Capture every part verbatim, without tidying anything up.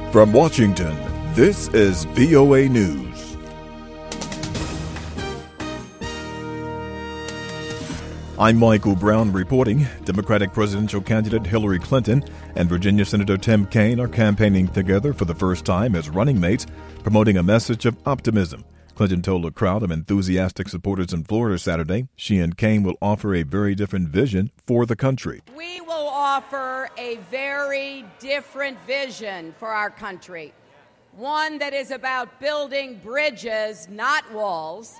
From Washington, this is V O A News. I'm Michael Brown reporting. Democratic presidential candidate Hillary Clinton and Virginia Senator Tim Kaine are campaigning together for the first time as running mates, promoting a message of optimism. Clinton told a crowd of enthusiastic supporters in Florida Saturday she and Kaine will offer a very different vision for the country. We will offer a very different vision for our country, one that is about building bridges, not walls,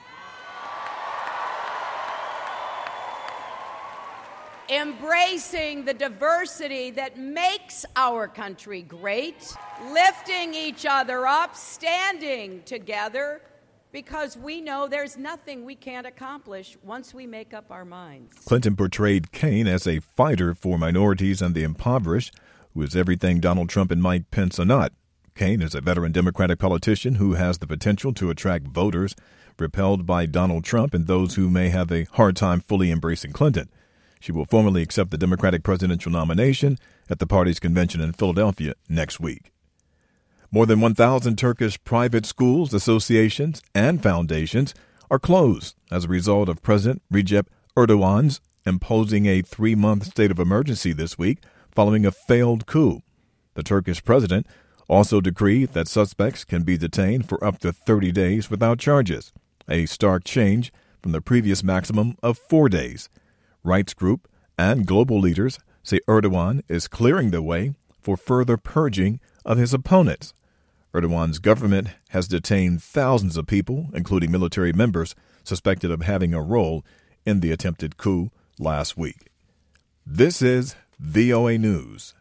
embracing the diversity that makes our country great, lifting each other up, standing together, because we know there's nothing we can't accomplish once we make up our minds. Clinton portrayed Kaine as a fighter for minorities and the impoverished, who is everything Donald Trump and Mike Pence are not. Kaine is a veteran Democratic politician who has the potential to attract voters repelled by Donald Trump and those who may have a hard time fully embracing Clinton. She will formally accept the Democratic presidential nomination at the party's convention in Philadelphia next week. More than one thousand Turkish private schools, associations, and foundations are closed as a result of President Recep Erdogan's imposing a three-month state of emergency this week following a failed coup. The Turkish president also decreed that suspects can be detained for up to thirty days without charges, a stark change from the previous maximum of four days. Rights group and global leaders say Erdogan is clearing the way for further purging of his opponents. Erdogan's government has detained thousands of people, including military members, suspected of having a role in the attempted coup last week. This is V O A News.